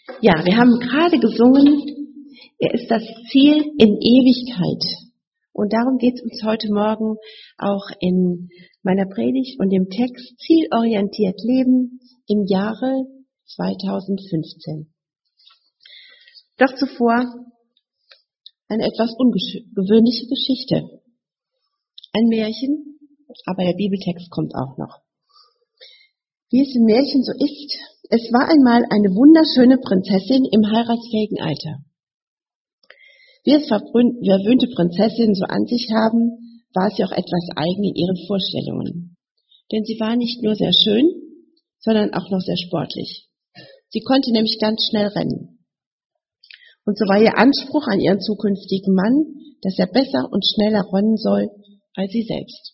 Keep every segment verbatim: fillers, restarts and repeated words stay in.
Ja, wir haben gerade gesungen, er ist das Ziel in Ewigkeit. Und darum geht es uns heute Morgen auch in meiner Predigt und dem Text Zielorientiert Leben im Jahre zweitausendfünfzehn. Doch zuvor eine etwas ungewöhnliche Geschichte. Ein Märchen, aber der Bibeltext kommt auch noch. Wie es im Märchen so ist, es war einmal eine wunderschöne Prinzessin im heiratsfähigen Alter. Wie es verwöhnte Prinzessinnen so an sich haben, war sie auch etwas eigen in ihren Vorstellungen. Denn sie war nicht nur sehr schön, sondern auch noch sehr sportlich. Sie konnte nämlich ganz schnell rennen. Und so war ihr Anspruch an ihren zukünftigen Mann, dass er besser und schneller rennen soll als sie selbst.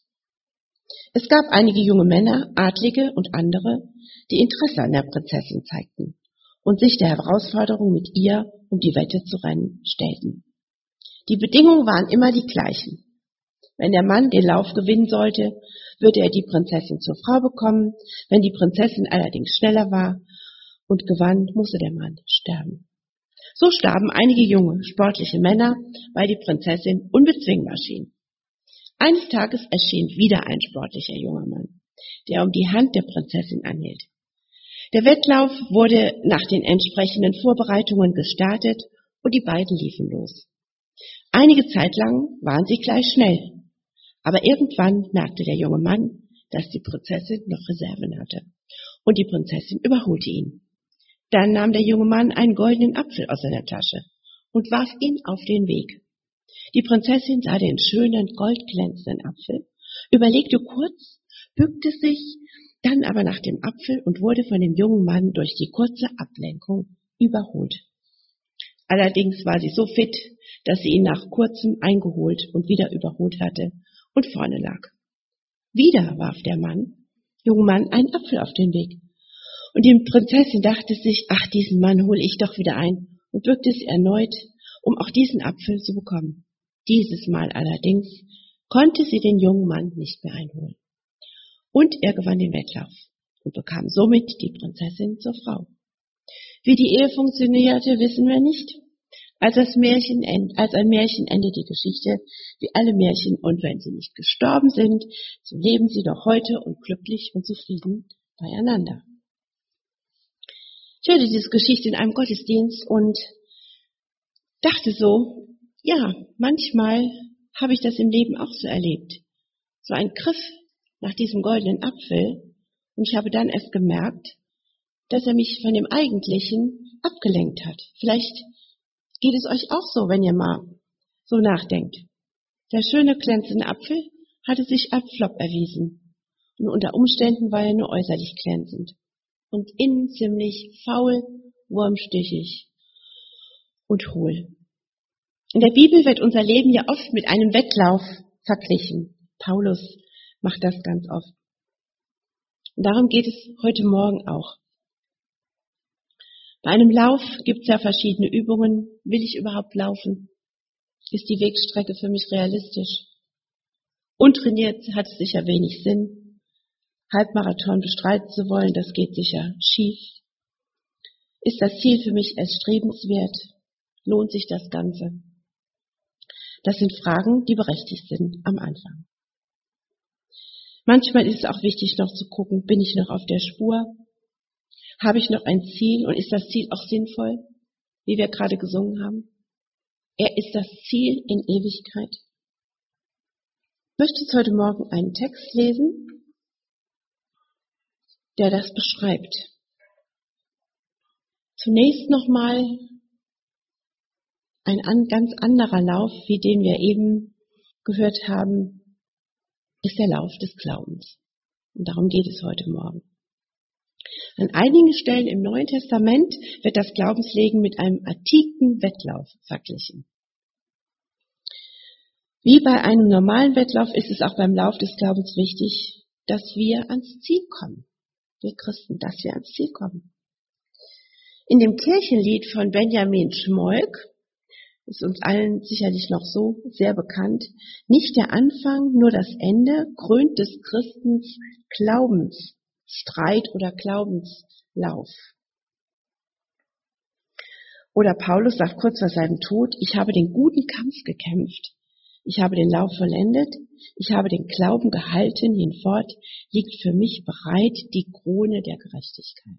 Es gab einige junge Männer, Adlige und andere, die Interesse an der Prinzessin zeigten und sich der Herausforderung, mit ihr um die Wette zu rennen, stellten. Die Bedingungen waren immer die gleichen. Wenn der Mann den Lauf gewinnen sollte, würde er die Prinzessin zur Frau bekommen. Wenn die Prinzessin allerdings schneller war und gewann, musste der Mann sterben. So starben einige junge, sportliche Männer, weil die Prinzessin unbezwingbar schien. Eines Tages erschien wieder ein sportlicher junger Mann, der um die Hand der Prinzessin anhielt. Der Wettlauf wurde nach den entsprechenden Vorbereitungen gestartet und die beiden liefen los. Einige Zeit lang waren sie gleich schnell, aber irgendwann merkte der junge Mann, dass die Prinzessin noch Reserven hatte und die Prinzessin überholte ihn. Dann nahm der junge Mann einen goldenen Apfel aus seiner Tasche und warf ihn auf den Weg. Die Prinzessin sah den schönen, goldglänzenden Apfel, überlegte kurz, bückte sich dann aber nach dem Apfel und wurde von dem jungen Mann durch die kurze Ablenkung überholt. Allerdings war sie so fit, dass sie ihn nach kurzem eingeholt und wieder überholt hatte und vorne lag. Wieder warf der Mann, junge Mann, einen Apfel auf den Weg. Und die Prinzessin dachte sich, ach, diesen Mann hole ich doch wieder ein, und bückte sie erneut, um auch diesen Apfel zu bekommen. Dieses Mal allerdings konnte sie den jungen Mann nicht mehr einholen. Und er gewann den Wettlauf und bekam somit die Prinzessin zur Frau. Wie die Ehe funktionierte, wissen wir nicht. Als, das Märchen end, als ein Märchen endet die Geschichte wie alle Märchen, und wenn sie nicht gestorben sind, so leben sie doch heute und glücklich und zufrieden beieinander. Ich hörte diese Geschichte in einem Gottesdienst und dachte so, ja, manchmal habe ich das im Leben auch so erlebt. So ein Griff nach diesem goldenen Apfel, und ich habe dann erst gemerkt, dass er mich von dem Eigentlichen abgelenkt hat. Vielleicht geht es euch auch so, wenn ihr mal so nachdenkt. Der schöne, glänzende Apfel hatte sich als Flop erwiesen. Und unter Umständen war er nur äußerlich glänzend. Und innen ziemlich faul, wurmstichig und hohl. In der Bibel wird unser Leben ja oft mit einem Wettlauf verglichen. Paulus macht das ganz oft. Und darum geht es heute Morgen auch. Bei einem Lauf gibt es ja verschiedene Übungen. Will ich überhaupt laufen? Ist die Wegstrecke für mich realistisch? Untrainiert hat es sicher wenig Sinn. Halbmarathon bestreiten zu wollen, das geht sicher schief. Ist das Ziel für mich erstrebenswert? Lohnt sich das Ganze? Das sind Fragen, die berechtigt sind am Anfang. Manchmal ist es auch wichtig, noch zu gucken, bin ich noch auf der Spur? Habe ich noch ein Ziel und ist das Ziel auch sinnvoll, wie wir gerade gesungen haben? Er ist das Ziel in Ewigkeit. Ich möchte jetzt heute Morgen einen Text lesen, der das beschreibt. Zunächst nochmal ein an, ganz anderer Lauf, wie den wir eben gehört haben, ist der Lauf des Glaubens. Und darum geht es heute Morgen. An einigen Stellen im Neuen Testament wird das Glaubensleben mit einem antiken Wettlauf verglichen. Wie bei einem normalen Wettlauf ist es auch beim Lauf des Glaubens wichtig, dass wir ans Ziel kommen. Wir Christen, dass wir ans Ziel kommen. In dem Kirchenlied von Benjamin Schmolk, ist uns allen sicherlich noch so sehr bekannt, nicht der Anfang, nur das Ende, krönt des Christens Glaubensstreit oder Glaubenslauf. Oder Paulus sagt kurz vor seinem Tod, ich habe den guten Kampf gekämpft. Ich habe den Lauf vollendet. Ich habe den Glauben gehalten. Hinfort liegt für mich bereit die Krone der Gerechtigkeit.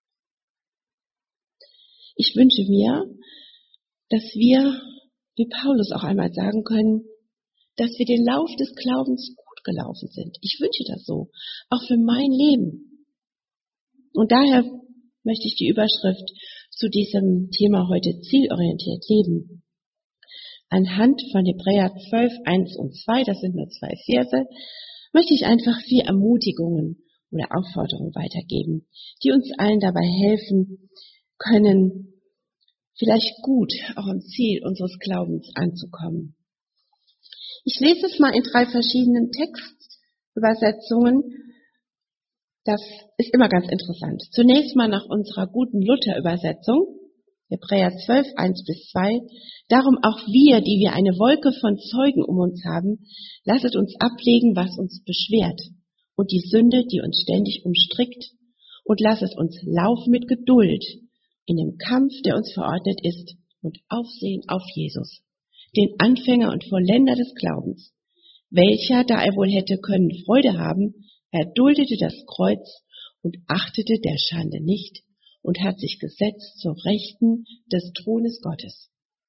Ich wünsche mir, dass wir, wie Paulus auch einmal sagen können, dass wir den Lauf des Glaubens gut gelaufen sind. Ich wünsche das so, auch für mein Leben. Und daher möchte ich die Überschrift zu diesem Thema heute zielorientiert leben. Anhand von Hebräer zwölf, eins und zwei, das sind nur zwei Verse, möchte ich einfach vier Ermutigungen oder Aufforderungen weitergeben, die uns allen dabei helfen können, vielleicht gut auch am Ziel unseres Glaubens anzukommen. Ich lese es mal in drei verschiedenen Textübersetzungen. Das ist immer ganz interessant. Zunächst mal nach unserer guten Luther-Übersetzung, Hebräer zwölf, eins bis zwei. Darum auch wir, die wir eine Wolke von Zeugen um uns haben, lasset uns ablegen, was uns beschwert, und die Sünde, die uns ständig umstrickt, und lasset uns laufen mit Geduld in dem Kampf, der uns verordnet ist, und aufsehen auf Jesus, den Anfänger und Vollender des Glaubens, welcher, da er wohl hätte können Freude haben, erduldete das Kreuz und achtete der Schande nicht und hat sich gesetzt zur Rechten des Thrones Gottes.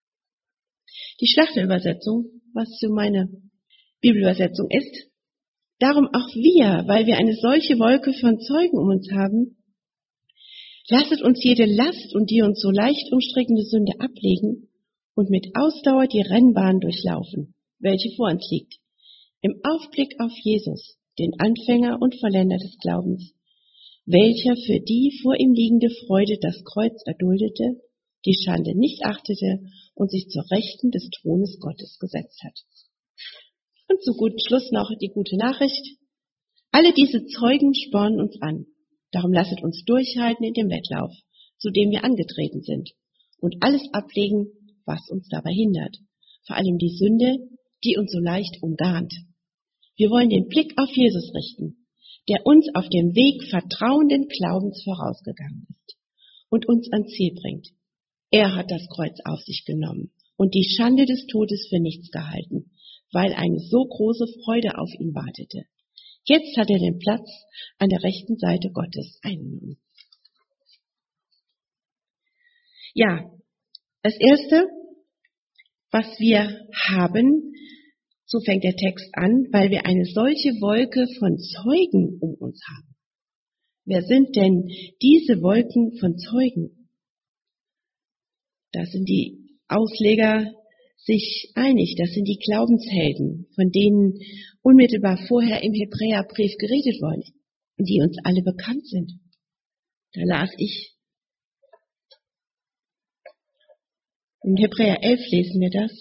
Die Schlachterübersetzung, was für meine Bibelübersetzung ist, darum auch wir, weil wir eine solche Wolke von Zeugen um uns haben, lasset uns jede Last und die uns so leicht umstrickende Sünde ablegen und mit Ausdauer die Rennbahn durchlaufen, welche vor uns liegt, im Aufblick auf Jesus, den Anfänger und Vollender des Glaubens, welcher für die vor ihm liegende Freude das Kreuz erduldete, die Schande nicht achtete und sich zur Rechten des Thrones Gottes gesetzt hat. Und zu gutem Schluss noch die gute Nachricht. Alle diese Zeugen spornen uns an. Darum lasset uns durchhalten in dem Wettlauf, zu dem wir angetreten sind, und alles ablegen, was uns dabei hindert. Vor allem die Sünde, die uns so leicht umgarnt. Wir wollen den Blick auf Jesus richten, der uns auf dem Weg vertrauenden Glaubens vorausgegangen ist und uns ans Ziel bringt. Er hat das Kreuz auf sich genommen und die Schande des Todes für nichts gehalten, weil eine so große Freude auf ihn wartete. Jetzt hat er den Platz an der rechten Seite Gottes eingenommen. Ja, das Erste, was wir haben, so fängt der Text an, weil wir eine solche Wolke von Zeugen um uns haben. Wer sind denn diese Wolken von Zeugen? Da sind die Ausleger sich einig, das sind die Glaubenshelden, von denen unmittelbar vorher im Hebräerbrief geredet worden ist und die uns alle bekannt sind. Da las ich, in Hebräer elf lesen wir das.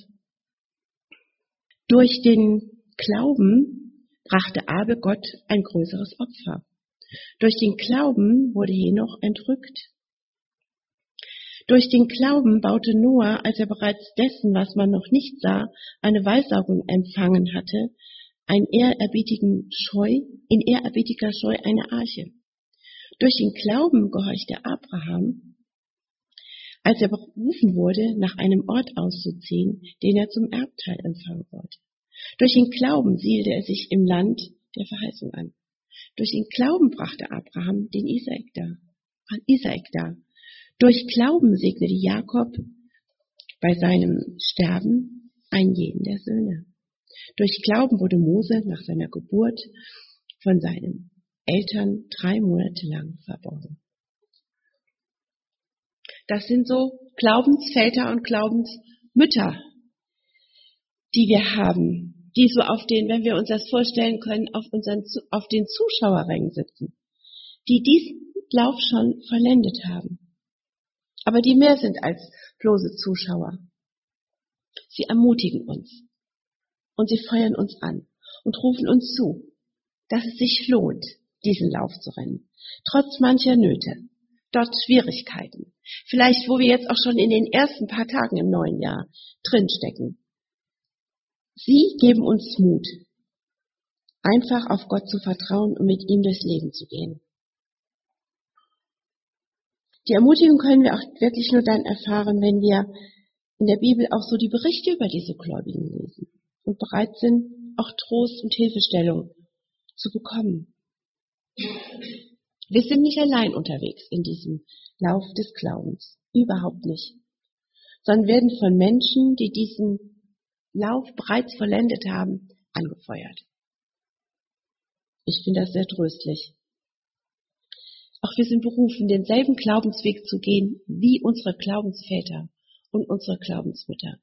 Durch den Glauben brachte Abel Gott ein größeres Opfer. Durch den Glauben wurde Henoch entrückt. Durch den Glauben baute Noah, als er bereits dessen, was man noch nicht sah, eine Weissagung empfangen hatte, ein ehrerbietigen Scheu, in ehrerbietiger Scheu eine Arche. Durch den Glauben gehorchte Abraham, als er berufen wurde, nach einem Ort auszuziehen, den er zum Erbteil empfangen wollte. Durch den Glauben siedelte er sich im Land der Verheißung an. Durch den Glauben brachte Abraham den Isaak dar, an Isaak dar. Durch Glauben segnete Jakob bei seinem Sterben einen jeden der Söhne. Durch Glauben wurde Mose nach seiner Geburt von seinen Eltern drei Monate lang verborgen. Das sind so Glaubensväter und Glaubensmütter, die wir haben, die so auf den, wenn wir uns das vorstellen können, auf unseren, auf den Zuschauerrängen sitzen, die diesen Lauf schon vollendet haben, aber die mehr sind als bloße Zuschauer. Sie ermutigen uns und sie feuern uns an und rufen uns zu, dass es sich lohnt, diesen Lauf zu rennen, trotz mancher Nöte, dort Schwierigkeiten, vielleicht wo wir jetzt auch schon in den ersten paar Tagen im neuen Jahr drinstecken. Sie geben uns Mut, einfach auf Gott zu vertrauen und mit ihm durchs Leben zu gehen. Die Ermutigung können wir auch wirklich nur dann erfahren, wenn wir in der Bibel auch so die Berichte über diese Gläubigen lesen und bereit sind, auch Trost und Hilfestellung zu bekommen. Wir sind nicht allein unterwegs in diesem Lauf des Glaubens. Überhaupt nicht. Sondern werden von Menschen, die diesen Lauf bereits vollendet haben, angefeuert. Ich finde das sehr tröstlich. Auch wir sind berufen, denselben Glaubensweg zu gehen wie unsere Glaubensväter und unsere Glaubensmütter.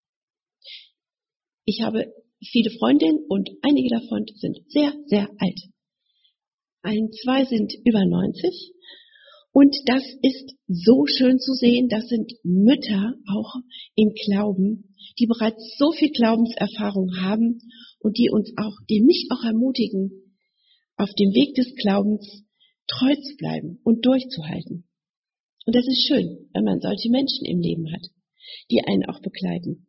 Ich habe viele Freundinnen und einige davon sind sehr, sehr alt. Ein, zwei sind über neunzig. Und das ist so schön zu sehen. Das sind Mütter auch im Glauben, die bereits so viel Glaubenserfahrung haben und die uns auch, die mich auch ermutigen, auf dem Weg des Glaubens treu zu bleiben und durchzuhalten. Und das ist schön, wenn man solche Menschen im Leben hat, die einen auch begleiten.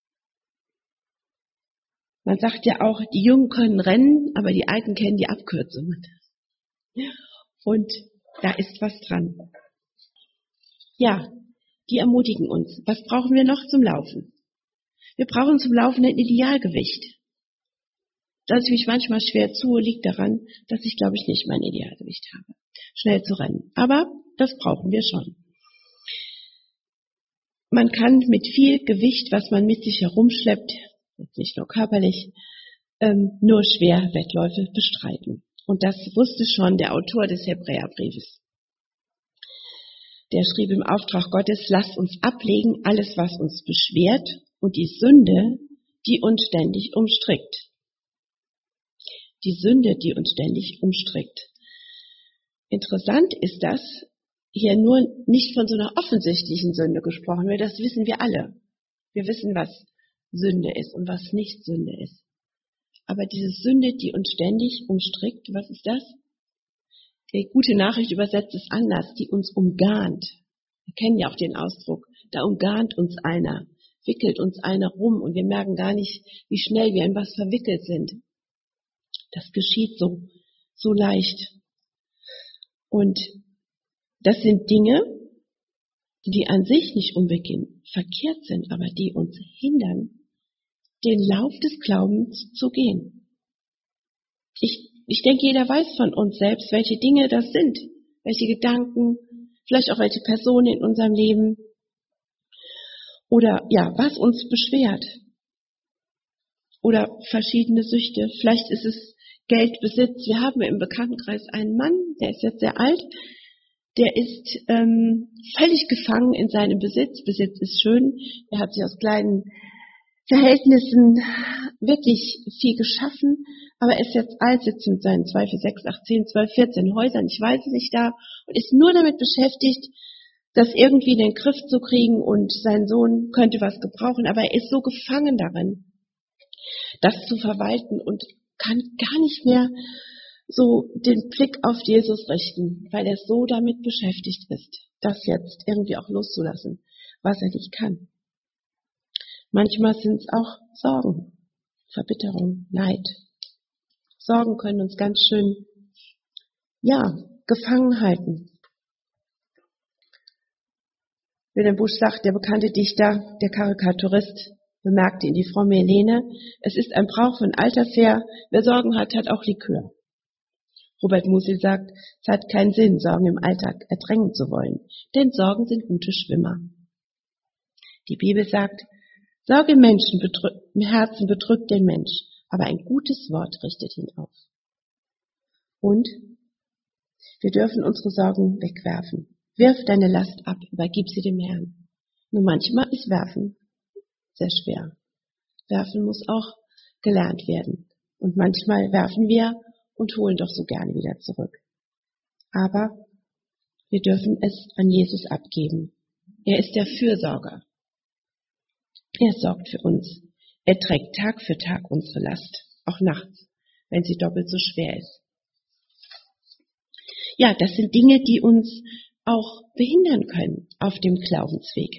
Man sagt ja auch, die Jungen können rennen, aber die Alten kennen die Abkürzungen. Und da ist was dran. Ja, die ermutigen uns. Was brauchen wir noch zum Laufen? Wir brauchen zum Laufen ein Idealgewicht. Dass ich mich manchmal schwer tue, liegt daran, dass ich, glaube ich, nicht mein Idealgewicht habe, schnell zu rennen. Aber das brauchen wir schon. Man kann mit viel Gewicht, was man mit sich herumschleppt, jetzt nicht nur körperlich, ähm, nur schwer Wettläufe bestreiten. Und das wusste schon der Autor des Hebräerbriefes. Der schrieb im Auftrag Gottes: Lasst uns ablegen alles, was uns beschwert, und die Sünde, die uns ständig umstrickt. Die Sünde, die uns ständig umstrickt. Interessant ist, dass hier nur nicht von so einer offensichtlichen Sünde gesprochen wird. Das wissen wir alle. Wir wissen, was Sünde ist und was nicht Sünde ist. Aber diese Sünde, die uns ständig umstrickt, was ist das? Die gute Nachricht übersetzt es anders, die uns umgarnt. Wir kennen ja auch den Ausdruck, da umgarnt uns einer, wickelt uns einer rum und wir merken gar nicht, wie schnell wir in was verwickelt sind. Das geschieht so, so leicht. Und das sind Dinge, die an sich nicht unbedingt verkehrt sind, aber die uns hindern, den Lauf des Glaubens zu gehen. Ich, ich denke, jeder weiß von uns selbst, welche Dinge das sind, welche Gedanken, vielleicht auch welche Personen in unserem Leben oder ja, was uns beschwert oder verschiedene Süchte. Vielleicht ist es Geldbesitz. Wir haben im Bekanntenkreis einen Mann, der ist jetzt sehr alt, der ist ähm, völlig gefangen in seinem Besitz. Besitz ist schön. Er hat sich aus kleinen Verhältnissen wirklich viel geschaffen, aber er ist jetzt alt, sitzt mit seinen zwei, vier, sechs, acht, zehn, zwölf, vierzehn Häusern, ich weiß es nicht da, und ist nur damit beschäftigt, das irgendwie in den Griff zu kriegen, und sein Sohn könnte was gebrauchen, aber er ist so gefangen darin, das zu verwalten und kann gar nicht mehr so den Blick auf Jesus richten, weil er so damit beschäftigt ist, das jetzt irgendwie auch loszulassen, was er nicht kann. Manchmal sind es auch Sorgen, Verbitterung, Neid. Sorgen können uns ganz schön, ja, gefangen halten. Wilhelm Busch sagt, der bekannte Dichter, der Karikaturist, bemerkte ihn die Frau Melene: Es ist ein Brauch von alters her, wer Sorgen hat, hat auch Likör. Robert Musil sagt, es hat keinen Sinn, Sorgen im Alltag ertränken zu wollen, denn Sorgen sind gute Schwimmer. Die Bibel sagt, Sorge im Menschen bedrück, im Herzen bedrückt den Mensch, aber ein gutes Wort richtet ihn auf. Und wir dürfen unsere Sorgen wegwerfen. Wirf deine Last ab, übergib sie dem Herrn. Nur manchmal ist Werfen sehr schwer. Werfen muss auch gelernt werden. Und manchmal werfen wir und holen doch so gerne wieder zurück. Aber wir dürfen es an Jesus abgeben. Er ist der Fürsorger. Er sorgt für uns. Er trägt Tag für Tag unsere Last, auch nachts, wenn sie doppelt so schwer ist. Ja, das sind Dinge, die uns auch behindern können auf dem Glaubensweg.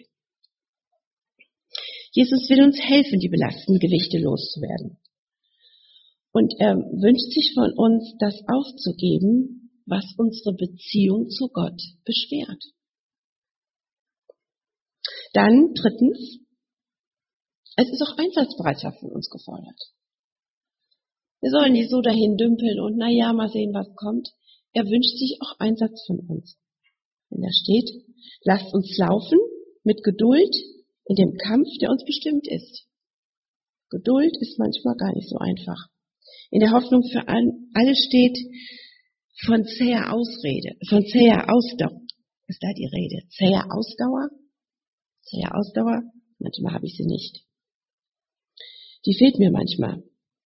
Jesus will uns helfen, die belastenden Gewichte loszuwerden. Und er wünscht sich von uns, das aufzugeben, was unsere Beziehung zu Gott beschwert. Dann drittens, es ist auch Einsatzbereitschaft von uns gefordert. Wir sollen nicht so dahin dümpeln und na ja, mal sehen, was kommt. Er wünscht sich auch Einsatz von uns. Wenn da steht, lasst uns laufen mit Geduld in dem Kampf, der uns bestimmt ist. Geduld ist manchmal gar nicht so einfach. In der Hoffnung für alle steht von zäher Ausrede, von zäher Ausdauer. Ist da die Rede? Zäher Ausdauer? Zäher Ausdauer? Manchmal habe ich sie nicht. Die fehlt mir manchmal.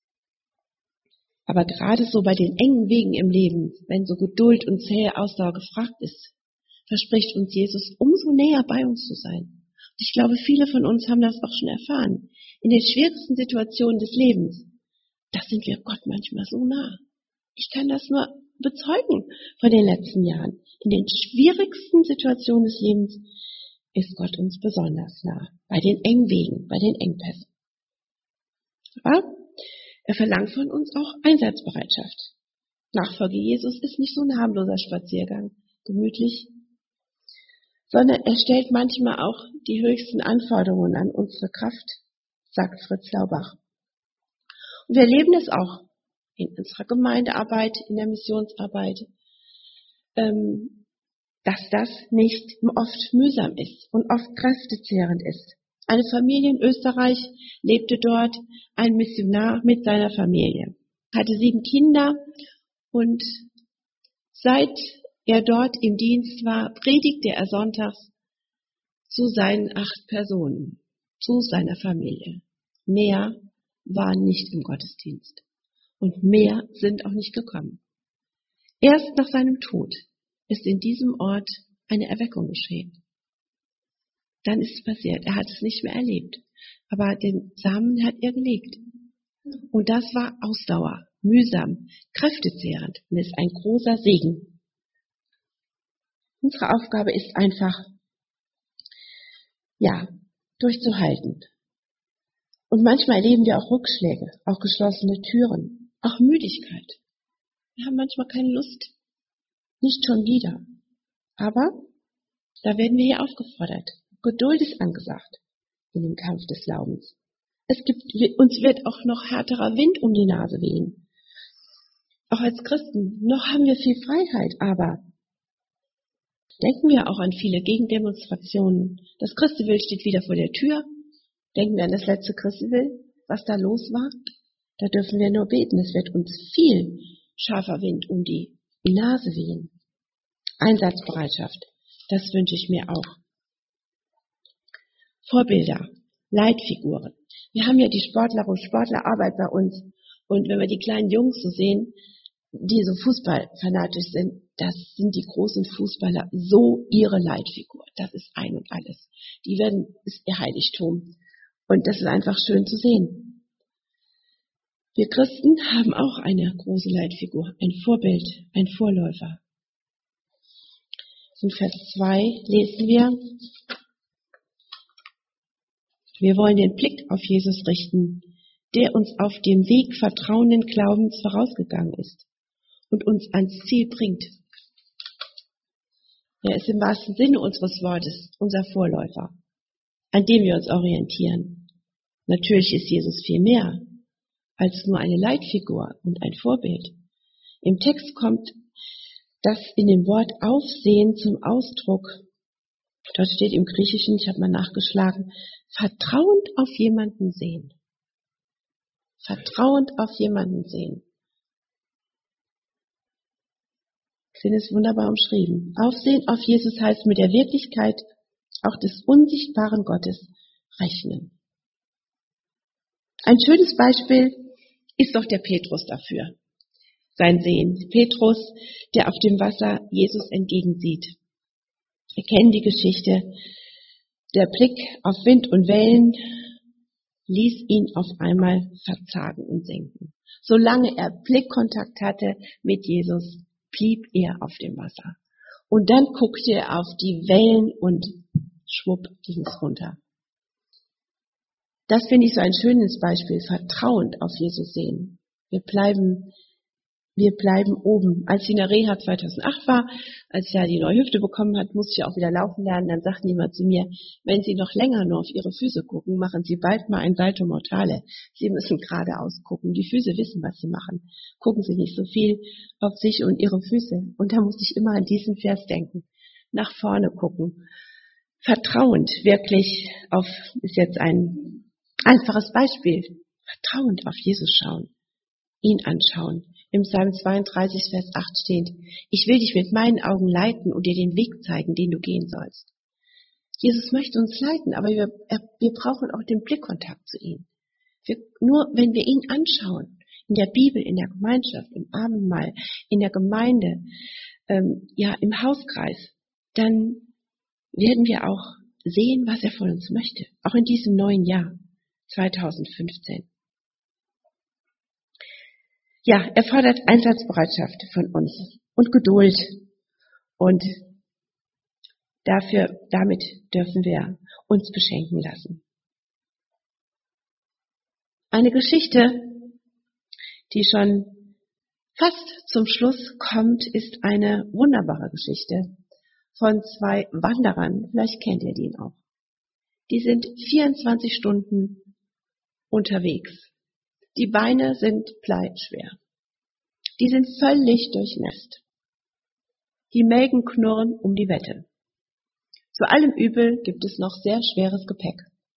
Aber gerade so bei den engen Wegen im Leben, wenn so Geduld und zähe Ausdauer gefragt ist, verspricht uns Jesus, umso näher bei uns zu sein. Und ich glaube, viele von uns haben das auch schon erfahren. In den schwierigsten Situationen des Lebens, da sind wir Gott manchmal so nah. Ich kann das nur bezeugen von den letzten Jahren. In den schwierigsten Situationen des Lebens ist Gott uns besonders nah. Bei den engen Wegen, bei den Engpässen. Aber er verlangt von uns auch Einsatzbereitschaft. Nachfolge Jesus ist nicht so ein harmloser Spaziergang, gemütlich, sondern er stellt manchmal auch die höchsten Anforderungen an unsere Kraft, sagt Fritz Laubach. Und wir erleben es auch in unserer Gemeindearbeit, in der Missionsarbeit, ähm, dass das nicht oft mühsam ist und oft kräftezehrend ist. Eine Familie in Österreich lebte dort, ein Missionar mit seiner Familie, hatte sieben Kinder und seit er dort im Dienst war, predigte er sonntags zu seinen acht Personen, zu seiner Familie. Mehr waren nicht im Gottesdienst und mehr sind auch nicht gekommen. Erst nach seinem Tod ist in diesem Ort eine Erweckung geschehen. Dann ist es passiert. Er hat es nicht mehr erlebt. Aber den Samen hat er gelegt. Und das war Ausdauer, mühsam, kräftezehrend und ist ein großer Segen. Unsere Aufgabe ist einfach, ja, durchzuhalten. Und manchmal erleben wir auch Rückschläge, auch geschlossene Türen, auch Müdigkeit. Wir haben manchmal keine Lust. Nicht schon wieder. Aber da werden wir hier aufgefordert. Geduld ist angesagt in dem Kampf des Glaubens. Es gibt, uns wird auch noch härterer Wind um die Nase wehen. Auch als Christen, noch haben wir viel Freiheit, aber denken wir auch an viele Gegendemonstrationen. Das Christewill steht wieder vor der Tür. Denken wir an das letzte Christewill, was da los war. Da dürfen wir nur beten. Es wird uns viel scharfer Wind um die Nase wehen. Einsatzbereitschaft, das wünsche ich mir auch. Vorbilder, Leitfiguren. Wir haben ja die Sportler und Sportlerarbeit bei uns. Und wenn wir die kleinen Jungs so sehen, die so fußballfanatisch sind, das sind die großen Fußballer so ihre Leitfigur. Das ist ein und alles. Die werden, ist ihr Heiligtum. Und das ist einfach schön zu sehen. Wir Christen haben auch eine große Leitfigur, ein Vorbild, ein Vorläufer. In Vers zwei lesen wir, wir wollen den Blick auf Jesus richten, der uns auf dem Weg vertrauenden Glaubens vorausgegangen ist und uns ans Ziel bringt. Er ist im wahrsten Sinne unseres Wortes unser Vorläufer, an dem wir uns orientieren. Natürlich ist Jesus viel mehr als nur eine Leitfigur und ein Vorbild. Im Text kommt das in dem Wort Aufsehen zum Ausdruck. Dort steht im Griechischen, ich habe mal nachgeschlagen, vertrauend auf jemanden sehen. Vertrauend auf jemanden sehen. Ich finde es wunderbar umschrieben. Aufsehen auf Jesus heißt mit der Wirklichkeit auch des unsichtbaren Gottes rechnen. Ein schönes Beispiel ist doch der Petrus dafür. Sein Sehen. Petrus, der auf dem Wasser Jesus entgegensieht. Wir kennen die Geschichte. Der Blick auf Wind und Wellen ließ ihn auf einmal verzagen und senken. Solange er Blickkontakt hatte mit Jesus, blieb er auf dem Wasser. Und dann guckte er auf die Wellen und schwupp ging es runter. Das finde ich so ein schönes Beispiel, vertrauend auf Jesus sehen. Wir bleiben wir bleiben oben. Als ich in der Reha zweitausendacht war, als ich ja die neue Hüfte bekommen hat, musste ich auch wieder laufen lernen. Dann sagten die mal zu mir, wenn Sie noch länger nur auf Ihre Füße gucken, machen Sie bald mal ein Salto Mortale. Sie müssen geradeaus gucken. Die Füße wissen, was sie machen. Gucken Sie nicht so viel auf sich und Ihre Füße. Und da musste ich immer an diesen Vers denken. Nach vorne gucken. Vertrauend wirklich auf, ist jetzt ein einfaches Beispiel, vertrauend auf Jesus schauen, ihn anschauen. Im Psalm zweiunddreißig, Vers acht steht, ich will dich mit meinen Augen leiten und dir den Weg zeigen, den du gehen sollst. Jesus möchte uns leiten, aber wir, wir brauchen auch den Blickkontakt zu ihm. Wir, nur wenn wir ihn anschauen, in der Bibel, in der Gemeinschaft, im Abendmahl, in der Gemeinde, ähm, ja, im Hauskreis, dann werden wir auch sehen, was er von uns möchte. Auch in diesem neuen Jahr, zweitausendfünfzehn. Ja, er fordert Einsatzbereitschaft von uns und Geduld. Und dafür, damit dürfen wir uns beschenken lassen. Eine Geschichte, die schon fast zum Schluss kommt, ist eine wunderbare Geschichte von zwei Wanderern. Vielleicht kennt ihr den auch. Die sind vierundzwanzig Stunden unterwegs. Die Beine sind bleitschwer. Die sind völlig durchnässt. Die Mägen knurren um die Wette. Zu allem Übel gibt es noch sehr schweres Gepäck.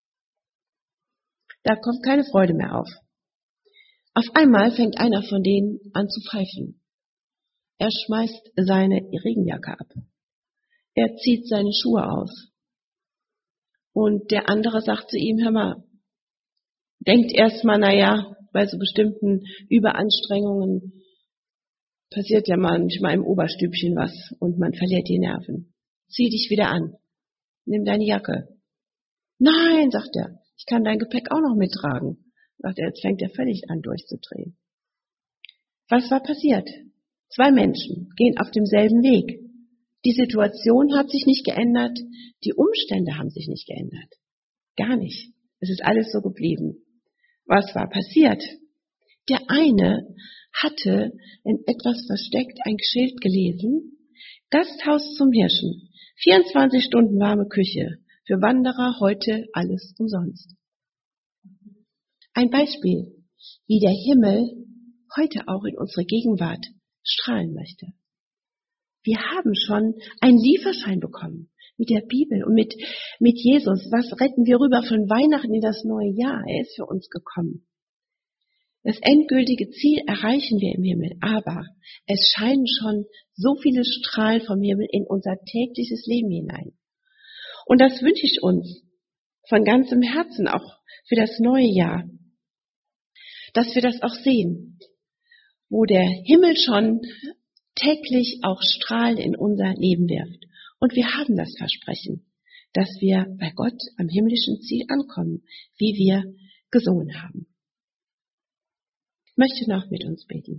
Da kommt keine Freude mehr auf. Auf einmal fängt einer von denen an zu pfeifen. Er schmeißt seine Regenjacke ab. Er zieht seine Schuhe aus. Und der andere sagt zu ihm, hör mal, denkt erstmal, naja, bei so bestimmten Überanstrengungen passiert ja manchmal im Oberstübchen was und man verliert die Nerven. Zieh dich wieder an. Nimm deine Jacke. Nein, sagt er, ich kann dein Gepäck auch noch mittragen. Sagt er, jetzt fängt er völlig an durchzudrehen. Was war passiert? Zwei Menschen gehen auf demselben Weg. Die Situation hat sich nicht geändert, die Umstände haben sich nicht geändert. Gar nicht. Es ist alles so geblieben. Was war passiert? Der eine hatte in etwas versteckt ein Schild gelesen, Gasthaus zum Hirschen, vierundzwanzig Stunden warme Küche, für Wanderer heute alles umsonst. Ein Beispiel, wie der Himmel heute auch in unsere Gegenwart strahlen möchte. Wir haben schon einen Lieferschein bekommen mit der Bibel und mit, mit Jesus. Was retten wir rüber von Weihnachten in das neue Jahr? Er ist für uns gekommen. Das endgültige Ziel erreichen wir im Himmel, aber es scheinen schon so viele Strahlen vom Himmel in unser tägliches Leben hinein. Und das wünsche ich uns von ganzem Herzen, auch für das neue Jahr, dass wir das auch sehen, wo der Himmel schon täglich auch Strahlen in unser Leben wirft. Und wir haben das Versprechen, dass wir bei Gott am himmlischen Ziel ankommen, wie wir gesungen haben. Ich möchte noch mit uns beten.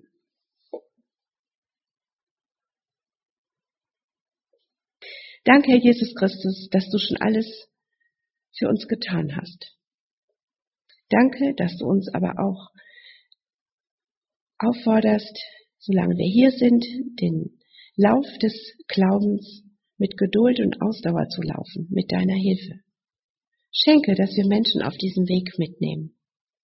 Danke, Herr Jesus Christus, dass du schon alles für uns getan hast. Danke, dass du uns aber auch aufforderst, solange wir hier sind, den Lauf des Glaubens mit Geduld und Ausdauer zu laufen, mit deiner Hilfe. Schenke, dass wir Menschen auf diesem Weg mitnehmen.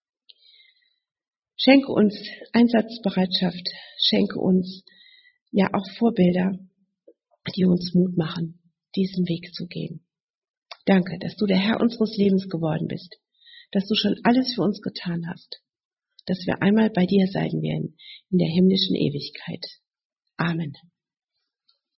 Schenke uns Einsatzbereitschaft, schenke uns ja auch Vorbilder, die uns Mut machen, diesen Weg zu gehen. Danke, dass du der Herr unseres Lebens geworden bist, dass du schon alles für uns getan hast, dass wir einmal bei dir sein werden in der himmlischen Ewigkeit. Amen.